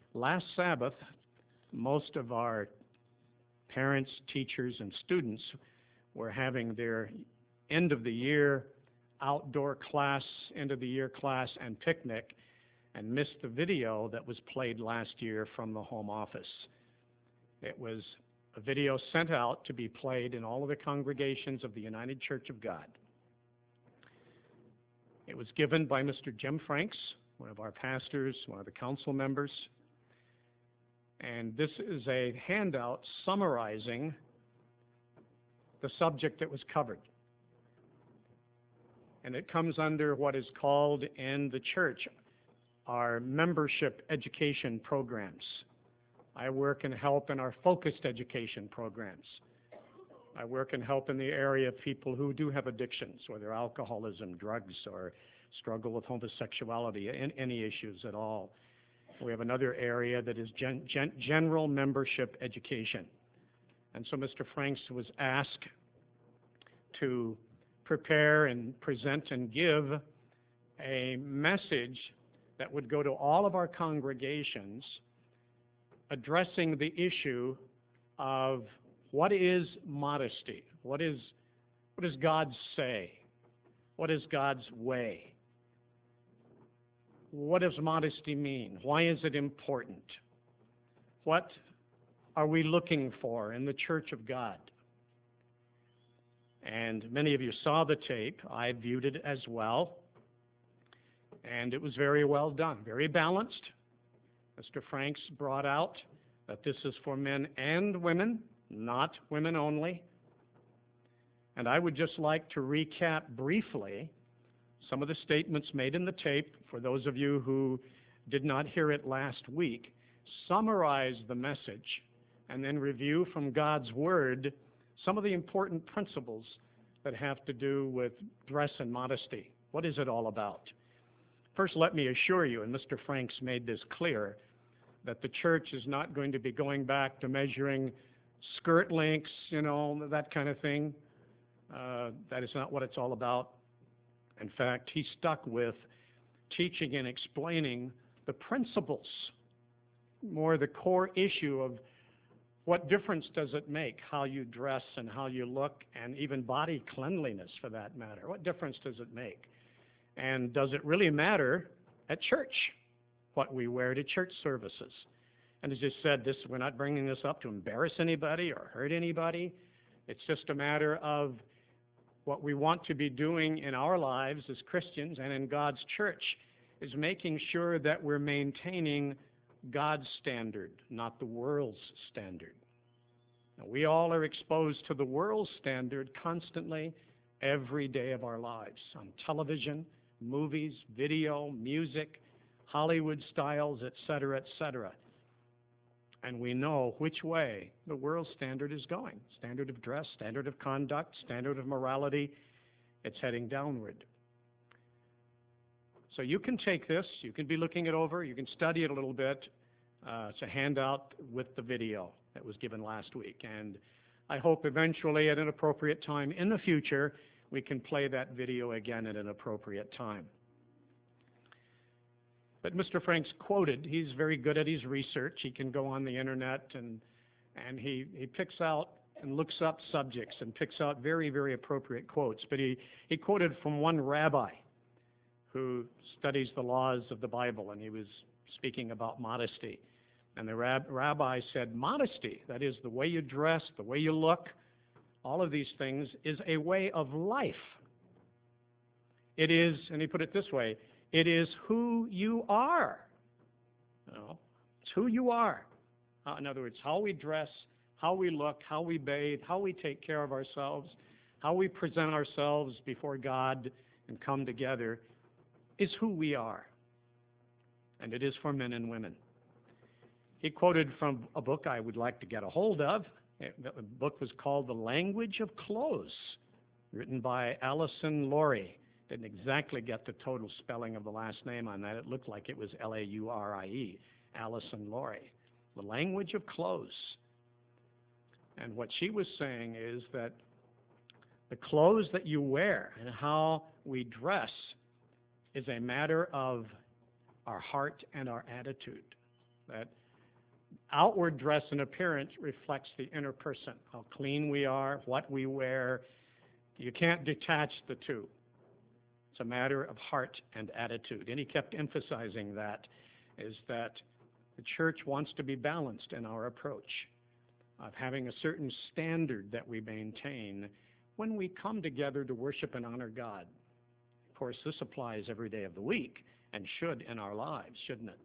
Last Sabbath, most of our parents, teachers, and students were having their end of the year outdoor class, end of the year class, and picnic, and missed the video that was played last year from the home office. It was a video sent out to be played in all of the congregations of the United Church of God. It was given by Mr. Jim Franks, one of our pastors, one of the council members. And this is a handout summarizing the subject that was covered. And it comes under what is called in the church our membership education programs. I work and help in our focused education programs. I work and help in the area of people who do have addictions, whether alcoholism, drugs, or struggle with homosexuality, any issues at all. We have another area that is general membership education. And so Mr. Franks was asked to prepare and present and give a message that would go to all of our congregations addressing the issue of what is modesty? What does God say? What is God's way? What does modesty mean? Why is it important? What are we looking for in the Church of God? And many of you saw the tape. I viewed it as well. And it was very well done, very balanced. Mr. Franks brought out that this is for men and women, not women only. And I would just like to recap briefly some of the statements made in the tape for those of you who did not hear it last week, summarize the message, and then review from God's Word some of the important principles that have to do with dress and modesty. What is it all about? First, let me assure you, and Mr. Franks made this clear, that the church is not going to be going back to measuring skirt lengths, that kind of thing. That is not what it's all about. In fact, he stuck with teaching and explaining the principles, more the core issue of what difference does it make how you dress and how you look, and even body cleanliness for that matter. What difference does it make? And does it really matter at church what we wear to church services? And as I said, we're not bringing this up to embarrass anybody or hurt anybody. It's just a matter of what we want to be doing in our lives as Christians and in God's church is making sure that we're maintaining God's standard, not the world's standard. Now, we all are exposed to the world's standard constantly every day of our lives, on television, movies, video, music, Hollywood styles, etc., etc. And we know which way the world standard is going. Standard of dress, standard of conduct, standard of morality, it's heading downward. So you can take this, you can be looking it over, you can study it a little bit. It's a handout with the video that was given last week. And I hope eventually at an appropriate time in the future, we can play that video again at an appropriate time. But Mr. Franks quoted, he's very good at his research. He can go on the internet and he picks out and looks up subjects and picks out very, very appropriate quotes. But he quoted from one rabbi who studies the laws of the Bible, and he was speaking about modesty. And the rabbi said, modesty, that is the way you dress, the way you look, all of these things, is a way of life. It is, and he put it this way, it is who you are. It's who you are. In other words, how we dress, how we look, how we bathe, how we take care of ourselves, how we present ourselves before God and come together is who we are. And it is for men and women. He quoted from a book I would like to get a hold of. The book was called The Language of Clothes, written by Allison Laurie. Didn't exactly get the total spelling of the last name on that. It looked like it was L-A-U-R-I-E, Allison Laurie. The Language of Clothes. And what she was saying is that the clothes that you wear and how we dress is a matter of our heart and our attitude. that outward dress and appearance reflects the inner person, how clean we are, what we wear. You can't detach the two. It's a matter of heart and attitude. And he kept emphasizing that, is that the church wants to be balanced in our approach, of having a certain standard that we maintain when we come together to worship and honor God. Of course, this applies every day of the week and should in our lives, shouldn't it?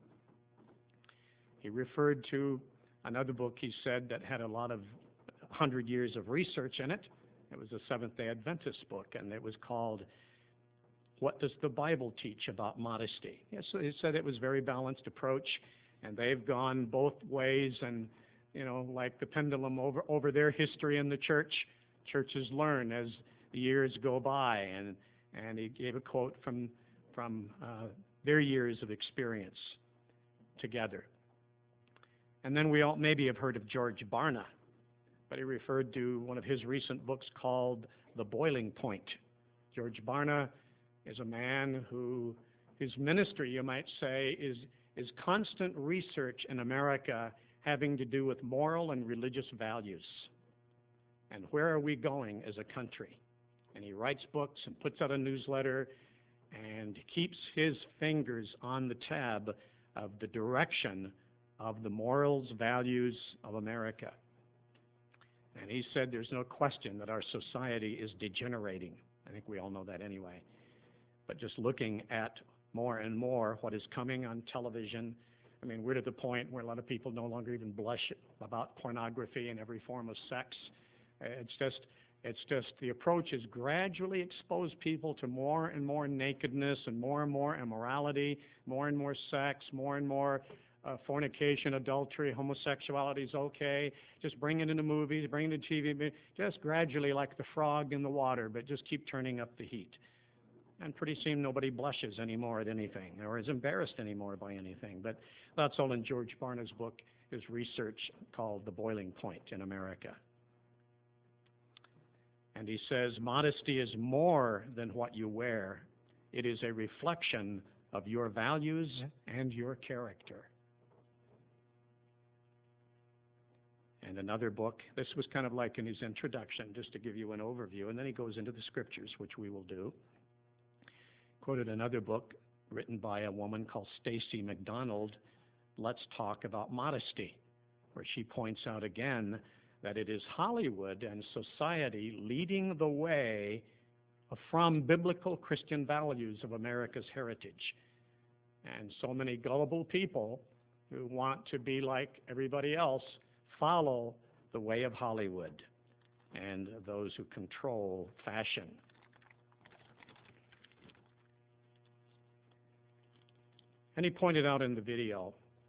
He referred to another book, he said, that had a lot of 100 years of research in it. It was a Seventh-day Adventist book, and it was called What Does the Bible Teach About Modesty? Yes, so he said it was a very balanced approach, and they've gone both ways, and, like the pendulum over their history in the church. Churches learn as the years go by, and he gave a quote from their years of experience together. And then we all maybe have heard of George Barna, but he referred to one of his recent books called The Boiling Point. George Barna is a man who, his ministry, you might say, is constant research in America having to do with moral and religious values. And where are we going as a country? And he writes books and puts out a newsletter and keeps his fingers on the tab of the direction of the morals, values of America. And he said there's no question that our society is degenerating. I think we all know that anyway. But just looking at more and more what is coming on television, I mean, we're to the point where a lot of people no longer even blush about pornography and every form of sex. It's just the approach is gradually expose people to more and more nakedness and more immorality, more and more sex, more and more fornication, adultery, homosexuality is okay. Just bring it into movies, bring it to TV, just gradually like the frog in the water, but just keep turning up the heat. And pretty soon nobody blushes anymore at anything or is embarrassed anymore by anything. But that's all in George Barna's book, his research called The Boiling Point in America. And he says, modesty is more than what you wear. It is a reflection of your values and your character. And another book, this was kind of like in his introduction, just to give you an overview, and then he goes into the scriptures, which we will do. Quoted another book written by a woman called Stacy McDonald, Let's Talk About Modesty, where she points out again that it is Hollywood and society leading the way from biblical Christian values of America's heritage. And so many gullible people who want to be like everybody else follow the way of Hollywood and those who control fashion. And he pointed out in the video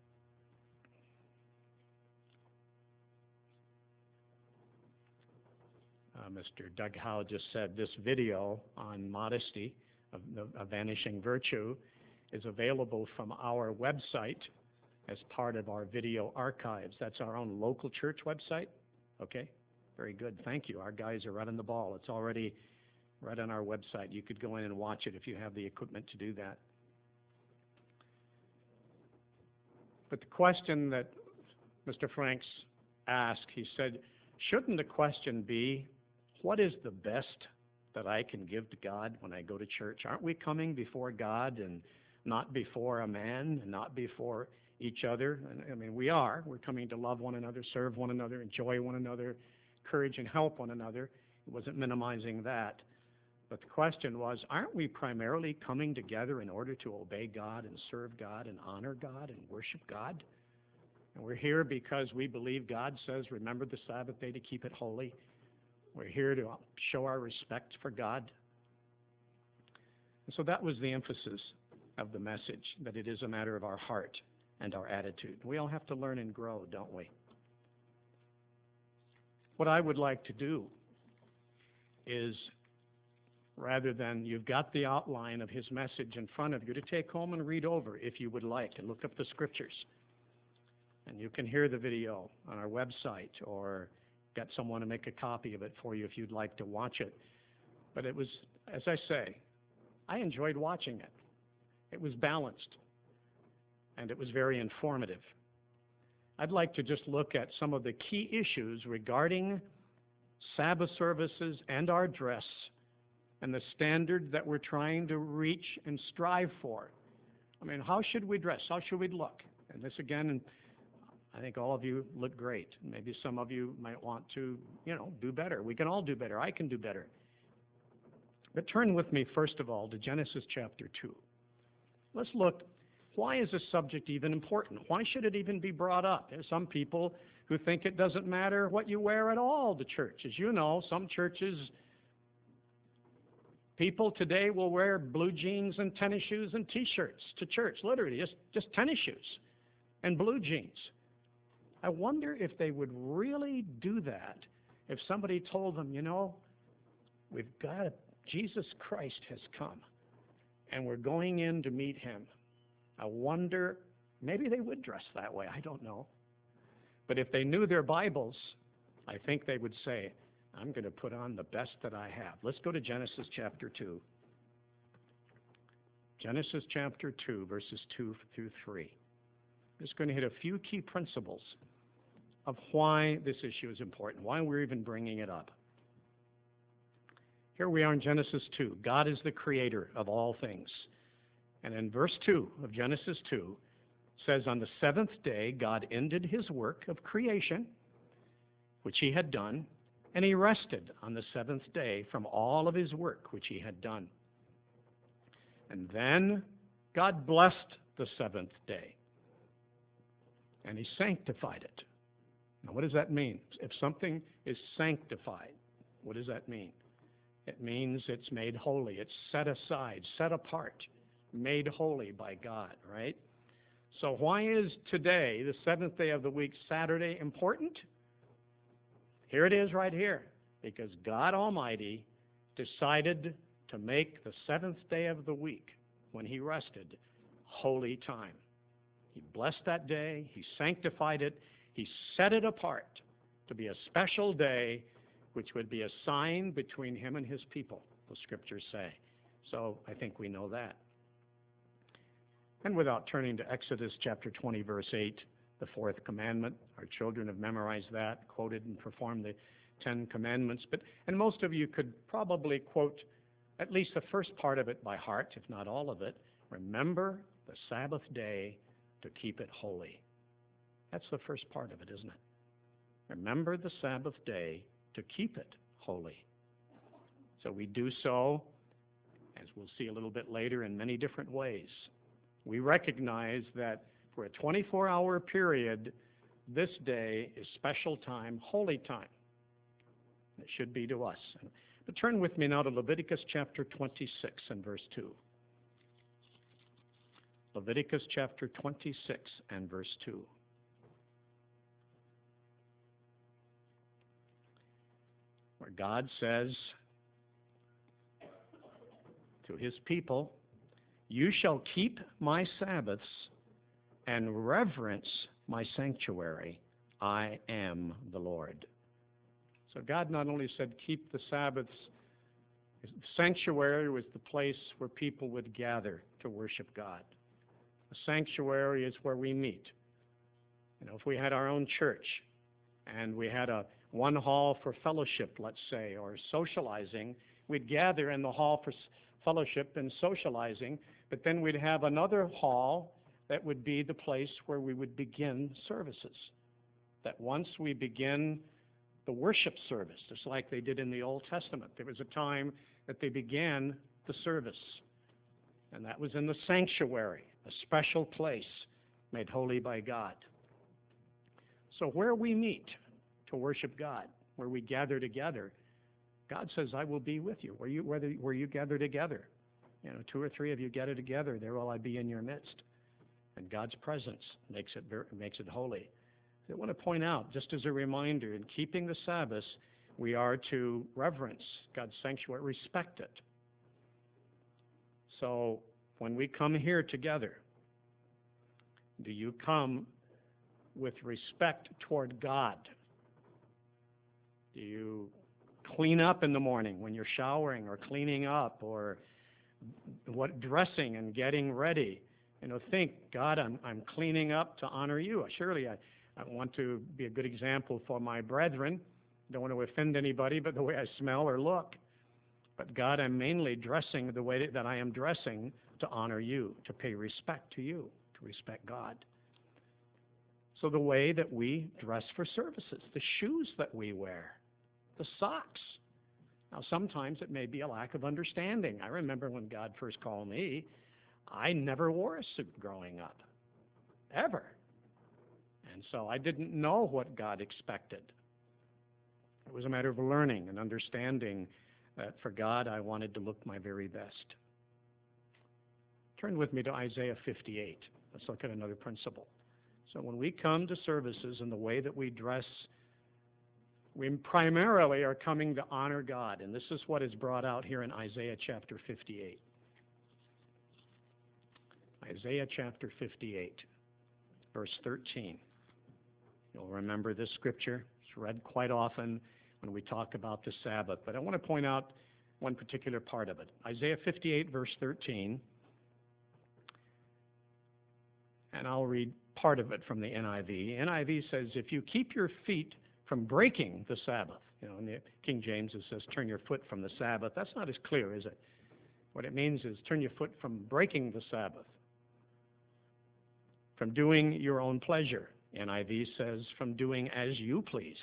Mr. Doug Howe just said this video on modesty, a vanishing virtue, is available from our website as part of our video archives. That's our own local church website. Okay, very good. Thank you. Our guys are right on the ball. It's already right on our website. You could go in and watch it if you have the equipment to do that. But the question that Mr. Franks asked, he said, shouldn't the question be, what is the best that I can give to God when I go to church? Aren't we coming before God and not before a man and not before each other? I mean, we are. We're coming to love one another, serve one another, enjoy one another, encourage and help one another. It wasn't minimizing that. But the question was, aren't we primarily coming together in order to obey God and serve God and honor God and worship God? And we're here because we believe God says, remember the Sabbath day to keep it holy. We're here to show our respect for God. And so that was the emphasis of the message, that it is a matter of our heart and our attitude. We all have to learn and grow, don't we? What I would like to do is, rather than you've got the outline of his message in front of you, to take home and read over if you would like, and look up the scriptures. And you can hear the video on our website, or get someone to make a copy of it for you if you'd like to watch it. But it was, as I say, I enjoyed watching it. It was balanced, and it was very informative. I'd like to just look at some of the key issues regarding Sabbath services and our dress and the standard that we're trying to reach and strive for. I mean, how should we dress? How should we look? And this again, I think all of you look great. Maybe some of you might want to, do better. We can all do better. I can do better. But turn with me, first of all, to Genesis chapter 2. Let's look, why is this subject even important? Why should it even be brought up? There's some people who think it doesn't matter what you wear at all to church. As you know, some churches, people today will wear blue jeans and tennis shoes and T-shirts to church, literally, just tennis shoes and blue jeans. I wonder if they would really do that if somebody told them, Jesus Christ has come, and we're going in to meet him. I wonder, maybe they would dress that way, I don't know. But if they knew their Bibles, I think they would say, I'm going to put on the best that I have. Let's go to Genesis chapter 2. Genesis chapter 2, verses 2 through 3. I'm just going to hit a few key principles of why this issue is important, why we're even bringing it up. Here we are in Genesis 2. God is the creator of all things. And in verse 2 of Genesis 2, says, on the seventh day, God ended his work of creation, which he had done, and he rested on the seventh day from all of his work, which he had done. And then God blessed the seventh day, and he sanctified it. Now, what does that mean? If something is sanctified, what does that mean? It means it's made holy. It's set aside, set apart, made holy by God, right? So why is today, the seventh day of the week, Saturday, important? Here it is right here. Because God Almighty decided to make the seventh day of the week, when he rested, holy time. He blessed that day. He sanctified it. He set it apart to be a special day, which would be a sign between him and his people, the scriptures say. So I think we know that. And without turning to Exodus chapter 20, verse 8, the fourth commandment, our children have memorized that, quoted and performed the 10 commandments. And most of you could probably quote at least the first part of it by heart, if not all of it. Remember the Sabbath day to keep it holy. That's the first part of it, isn't it? Remember the Sabbath day to keep it holy. So we do so, as we'll see a little bit later, in many different ways. We recognize that for a 24-hour period, this day is special time, holy time. It should be to us. But turn with me now to Leviticus chapter 26 and verse 2. Leviticus chapter 26 and verse 2. Where God says to his people, you shall keep my Sabbaths and reverence my sanctuary. I am the Lord. So God not only said keep the Sabbaths, the sanctuary was the place where people would gather to worship God. The sanctuary is where we meet. If we had our own church and we had one hall for fellowship, let's say, or socializing, we'd gather in the hall for fellowship and socializing, but then we'd have another hall that would be the place where we would begin services. That once we begin the worship service, just like they did in the Old Testament, there was a time that they began the service. And that was in the sanctuary, a special place made holy by God. So where we meet to worship God, where we gather together, God says, I will be with you. Where you gather together, 2 or 3 of you gather together, there will I be in your midst. And God's presence makes it holy. I want to point out, just as a reminder, in keeping the Sabbath, we are to reverence God's sanctuary, respect it. So when we come here together, do you come with respect toward God? Do you clean up in the morning when you're showering or cleaning up or dressing and getting ready? Think, God, I'm cleaning up to honor you. Surely I want to be a good example for my brethren. Don't want to offend anybody but the way I smell or look. But God, I'm mainly dressing the way that I am dressing to honor you, to pay respect to you, to respect God. So the way that we dress for services, the shoes that we wear, the socks. Now, sometimes it may be a lack of understanding. I remember when God first called me, I never wore a suit growing up, ever. And so I didn't know what God expected. It was a matter of learning and understanding that for God I wanted to look my very best. Turn with me to Isaiah 58. Let's look at another principle. So when we come to services and the way that we dress, we primarily are coming to honor God. And this is what is brought out here in Isaiah chapter 58. Isaiah chapter 58, verse 13. You'll remember this scripture. It's read quite often when we talk about the Sabbath. But I want to point out one particular part of it. Isaiah 58, verse 13. And I'll read part of it from the NIV. NIV says, if you keep your feet from breaking the Sabbath. In the King James it says, turn your foot from the Sabbath. That's not as clear, is it? What it means is turn your foot from breaking the Sabbath, from doing your own pleasure. NIV says, from doing as you please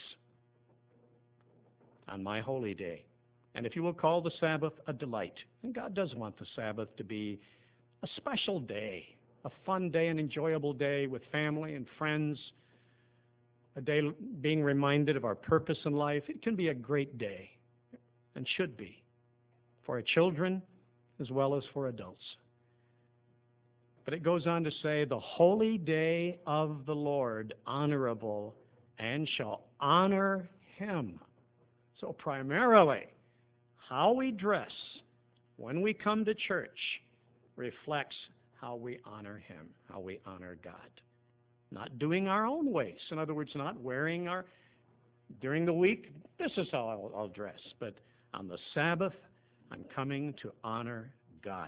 on my holy day. And if you will call the Sabbath a delight, and God does want the Sabbath to be a special day, a fun day, an enjoyable day with family and friends, a day being reminded of our purpose in life. It can be a great day, and should be, for our children as well as for adults. But it goes on to say, the holy day of the Lord, honorable, and shall honor him. So primarily, how we dress when we come to church reflects how we honor him, how we honor God. Not doing our own ways. In other words, not wearing during the week, this is how I'll dress. But on the Sabbath, I'm coming to honor God.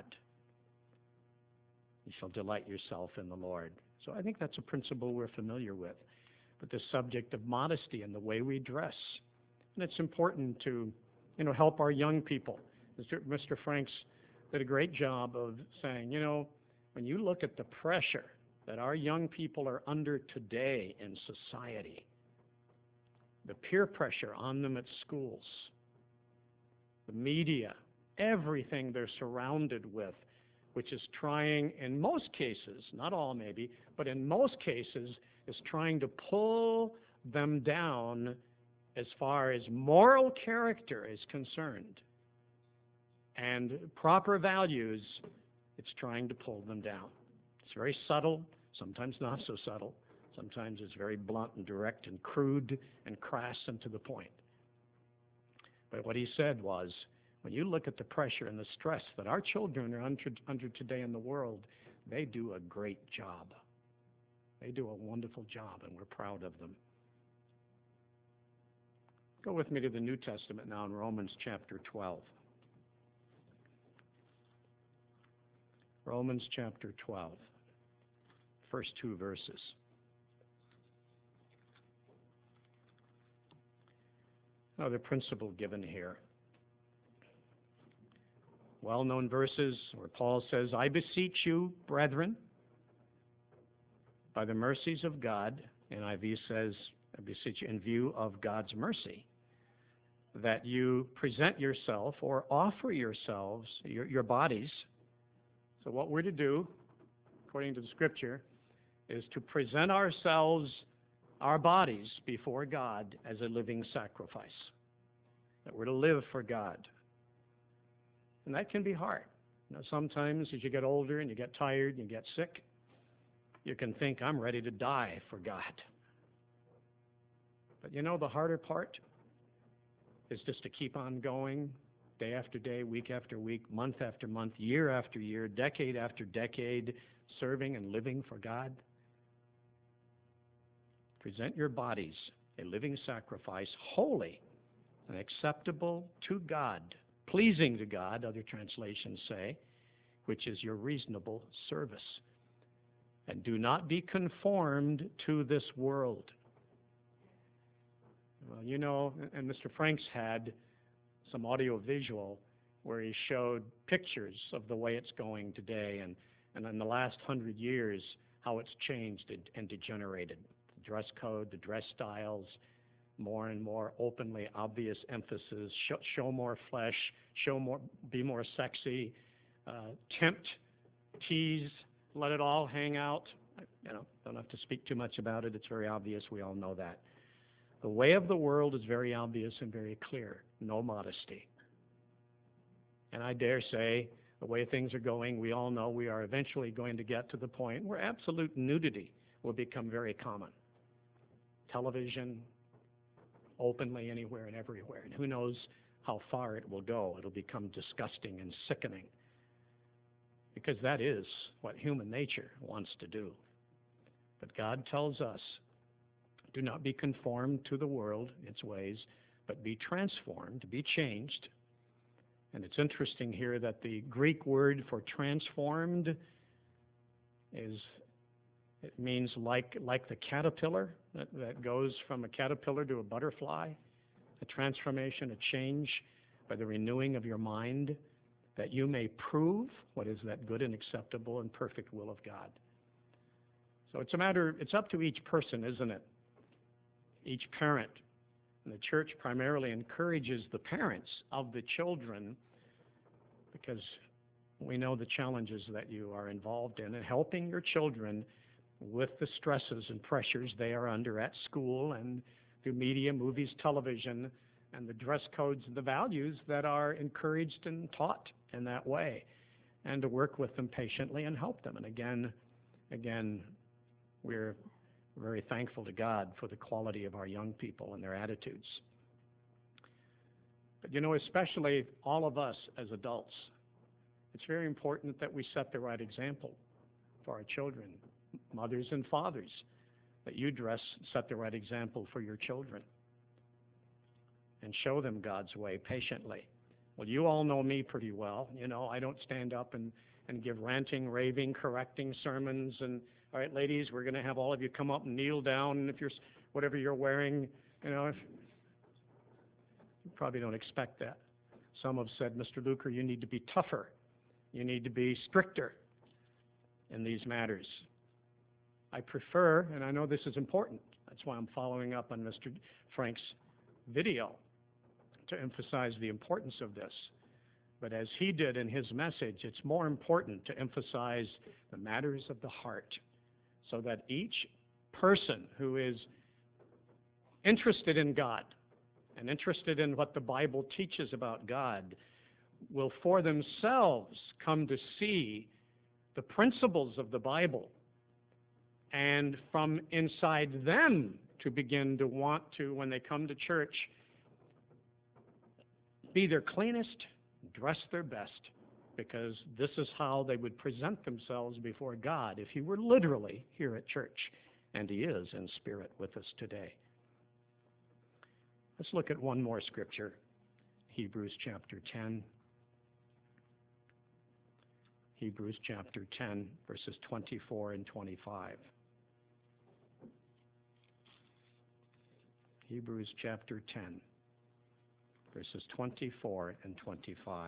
You shall delight yourself in the Lord. So I think that's a principle we're familiar with. But the subject of modesty and the way we dress. And it's important to, help our young people. Mr. Franks did a great job of saying, when you look at the pressure that our young people are under today in society, the peer pressure on them at schools, the media, everything they're surrounded with, which is trying, in most cases, not all maybe, but in most cases, is trying to pull them down as far as moral character is concerned. And proper values, it's trying to pull them down. It's very subtle, sometimes not so subtle. Sometimes it's very blunt and direct and crude and crass and to the point. But what he said was, when you look at the pressure and the stress that our children are under today in the world, they do a great job. They do a wonderful job, and we're proud of them. Go with me to the New Testament now in Romans chapter 12. Romans chapter 12, first two verses. Another principle given here. Well-known verses where Paul says, I beseech you, brethren, by the mercies of God, NIV says, I beseech you in view of God's mercy, that you present yourself or offer yourselves, your bodies. So what we're to do, according to the Scripture, is to present ourselves, our bodies, before God as a living sacrifice. That we're to live for God. And that can be hard. Sometimes as you get older and you get tired and you get sick, you can think, I'm ready to die for God. But the harder part is just to keep on going day after day, week after week, month after month, year after year, decade after decade, serving and living for God. Present your bodies a living sacrifice, holy and acceptable to God, pleasing to God, other translations say, which is your reasonable service. And do not be conformed to this world. Well, you know, and Mr. Franks had some audio-visual where he showed pictures of the way it's going today, and in the last 100 years, how it's changed and degenerated. The dress code, the dress styles, more and more openly obvious emphasis, show more flesh, be more sexy, tempt, tease, let it all hang out. Don't have to speak too much about it. It's very obvious. We all know that. The way of the world is very obvious and very clear. No modesty. And I dare say, the way things are going, we all know we are eventually going to get to the point where absolute nudity will become very common. Television, openly anywhere and everywhere. And who knows how far it will go. It'll become disgusting and sickening. Because that is what human nature wants to do. But God tells us, do not be conformed to the world, its ways, but be transformed, be changed. And it's interesting here that the Greek word for transformed it means like the caterpillar that goes from a caterpillar to a butterfly, a transformation, a change by the renewing of your mind, that you may prove what is that good and acceptable and perfect will of God. So it's up to each person, isn't it? Each parent. And the church primarily encourages the parents of the children because we know the challenges that you are involved in helping your children with the stresses and pressures they are under at school and through media, movies, television, and the dress codes and the values that are encouraged and taught in that way, and to work with them patiently and help them. And again, we're very thankful to God for the quality of our young people and their attitudes. But especially all of us as adults, it's very important that we set the right example for our children, mothers and fathers, that you set the right example for your children and show them God's way patiently. Well, you all know me pretty well. I don't stand up and give ranting, raving, correcting sermons and, all right, ladies, we're going to have all of you come up and kneel down, and if you're, whatever you're wearing, you probably don't expect that. Some have said, Mr. Luker, you need to be tougher. You need to be stricter in these matters. I prefer, and I know this is important, that's why I'm following up on Mr. Frank's video, to emphasize the importance of this. But as he did in his message, it's more important to emphasize the matters of the heart, so that each person who is interested in God and interested in what the Bible teaches about God will for themselves come to see the principles of the Bible, and from inside them to begin to want to, when they come to church, be their cleanest, dress their best, because this is how they would present themselves before God if he were literally here at church, and he is in spirit with us today. Let's look at one more scripture, Hebrews chapter 10. Hebrews chapter 10, verses 24 and 25. Hebrews chapter 10, verses 24 and 25.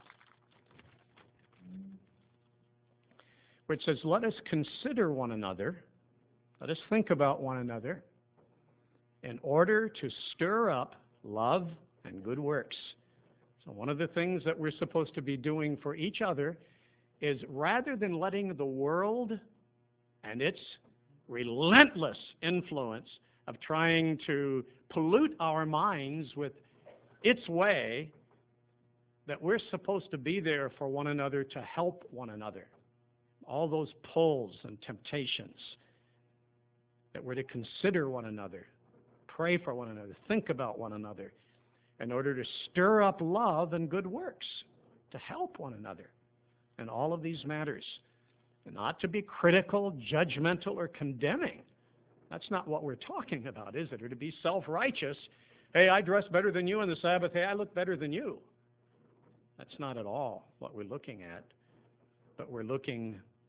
Which says, let us consider one another, let us think about one another, in order to stir up love and good works. So one of the things that we're supposed to be doing for each other is, rather than letting the world and its relentless influence of trying to pollute our minds with its way, that we're supposed to be there for one another to help one another. All those pulls and temptations, that we're to consider one another, pray for one another, think about one another, in order to stir up love and good works, to help one another in all of these matters. And not to be critical, judgmental, or condemning. That's not what we're talking about, is it? Or to be self-righteous. Hey, I dress better than you on the Sabbath. Hey, I look better than you. That's not at all what we're looking at. But we're looking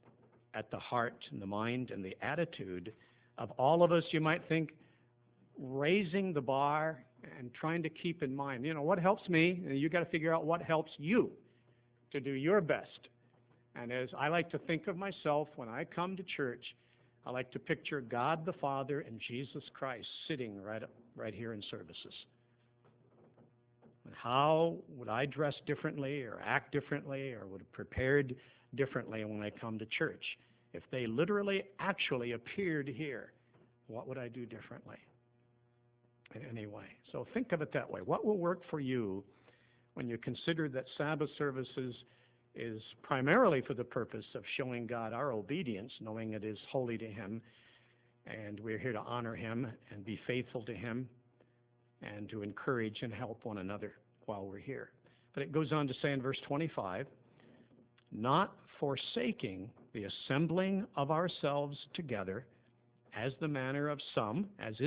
at the heart and the mind and the attitude of all of us, you might think, raising the bar and trying to keep in mind, what helps me? You got to figure out what helps you to do your best. And as I like to think of myself when I come to church, I like to picture God the Father and Jesus Christ sitting right here in services. And how would I dress differently or act differently or would have prepared differently when I come to church? If they literally actually appeared here, what would I do differently? In any way. So think of it that way. What will work for you when you consider that Sabbath services is primarily for the purpose of showing God our obedience, knowing it is holy to Him, and we're here to honor Him and be faithful to Him and to encourage and help one another while we're here. But it goes on to say in verse 25, not forsaking the assembling of ourselves together, as is the manner of some,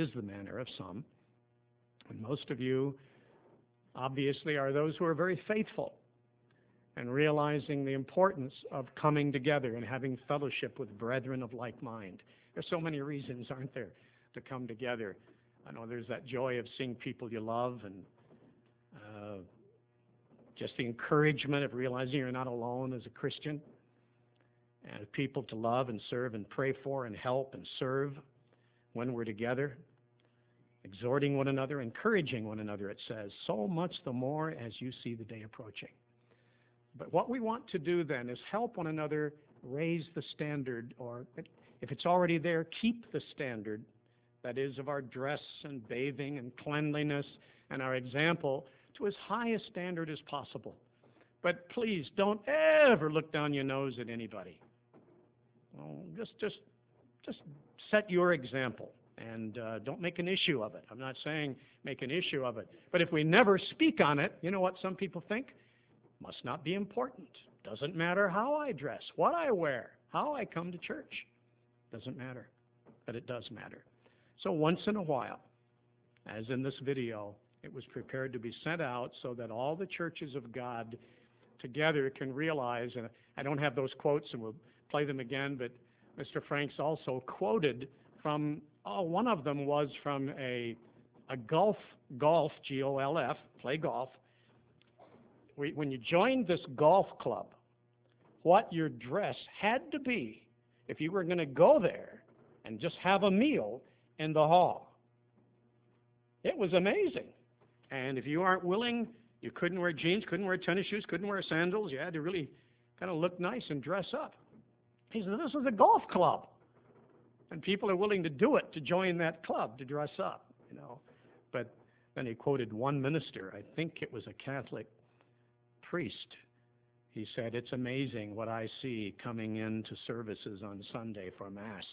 and most of you obviously are those who are very faithful and realizing the importance of coming together and having fellowship with brethren of like mind. There's so many reasons, aren't there, to come together. I know there's that joy of seeing people you love and just the encouragement of realizing you're not alone as a Christian, and people to love and serve and pray for and help and serve when we're together, exhorting one another, encouraging one another, it says, so much the more as you see the day approaching. But what we want to do then is help one another raise the standard, or if it's already there, keep the standard, that is, of our dress and bathing and cleanliness and our example to as high a standard as possible. But please don't ever look down your nose at anybody. Well, just set your example and don't make an issue of it. I'm not saying make an issue of it. But if we never speak on it, you know what some people think? Must not be important. Doesn't matter how I dress, what I wear, how I come to church. Doesn't matter. But it does matter. So once in a while, as in this video, it was prepared to be sent out so that all the churches of God together can realize, and I don't have those quotes and we'll play them again, but Mr. Franks also quoted from, one of them was from a golf, G-O-L-F, play golf. When you joined this golf club, what your dress had to be, if you were going to go there and just have a meal in the hall. It was amazing. And if you aren't willing, you couldn't wear jeans, couldn't wear tennis shoes, couldn't wear sandals. You had to really kind of look nice and dress up. He said, this is a golf club. And people are willing to do it to join that club, to dress up, But then he quoted one minister, I think it was a Catholic priest. He said, it's amazing what I see coming into services on Sunday for Mass.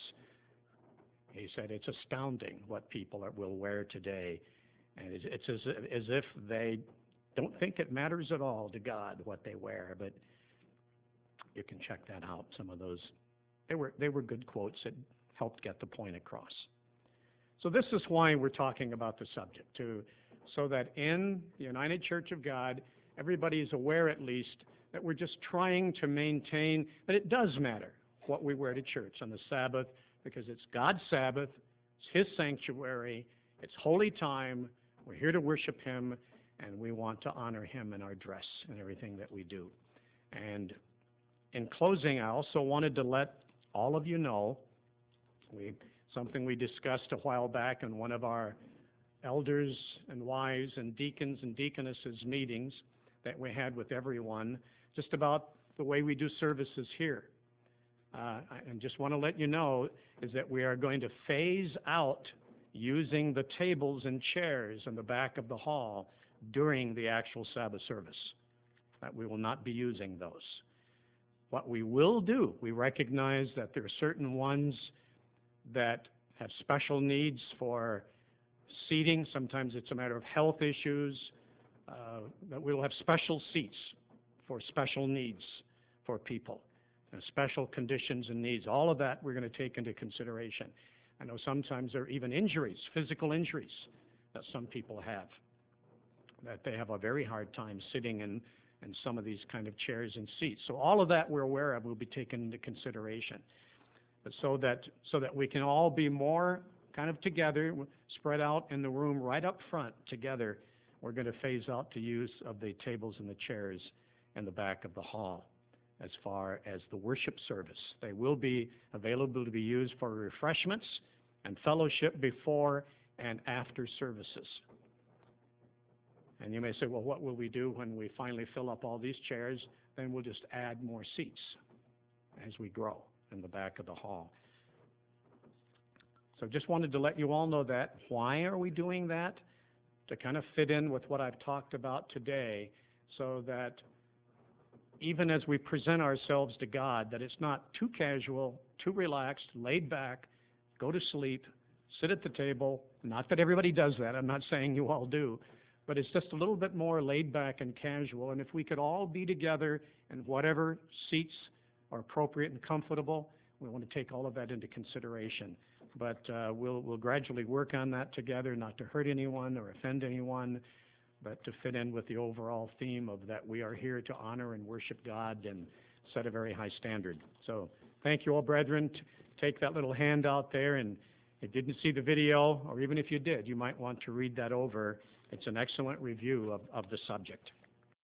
He said, it's astounding what people will wear today. And it's as if they don't think it matters at all to God what they wear, but you can check that out. Some of those, they were good quotes that helped get the point across. So this is why we're talking about the subject, so that in the United Church of God, everybody is aware at least that we're just trying to maintain that it does matter what we wear to church on the Sabbath, because it's God's Sabbath, it's His sanctuary, it's holy time, we're here to worship Him, and we want to honor Him in our dress and everything that we do. And in closing, I also wanted to let all of you know, something we discussed a while back in one of our elders and wives and deacons and deaconesses meetings that we had with everyone, just about the way we do services here. And just want to let you know is that we are going to phase out using the tables and chairs in the back of the hall during the actual Sabbath service. That we will not be using those. What we will do, we recognize that there are certain ones that have special needs for seating. Sometimes it's a matter of health issues. That we will have special seats for special needs for people, and special conditions and needs. All of that we're going to take into consideration. I know sometimes there are even injuries, physical injuries, that some people have, that they have a very hard time sitting in some of these kind of chairs and seats. So all of that we're aware of will be taken into consideration. but so that we can all be more kind of together, spread out in the room right up front together. We're going to phase out the use of the tables and the chairs in the back of the hall as far as the worship service. They will be available to be used for refreshments and fellowship before and after services. And you may say, well, what will we do when we finally fill up all these chairs? Then we'll just add more seats as we grow in the back of the hall. So just wanted to let you all know that. Why are we doing that? To kind of fit in with what I've talked about today, so that even as we present ourselves to God, that it's not too casual, too relaxed, laid back, go to sleep, sit at the table. Not that everybody does that. I'm not saying you all do. But it's just a little bit more laid back and casual. And if we could all be together in whatever seats are appropriate and comfortable, we want to take all of that into consideration. But we'll gradually work on that together, not to hurt anyone or offend anyone, but to fit in with the overall theme of that we are here to honor and worship God and set a very high standard. So thank you all, brethren. Take that little handout there, and if you didn't see the video, or even if you did, you might want to read that over. It's an excellent review of the subject.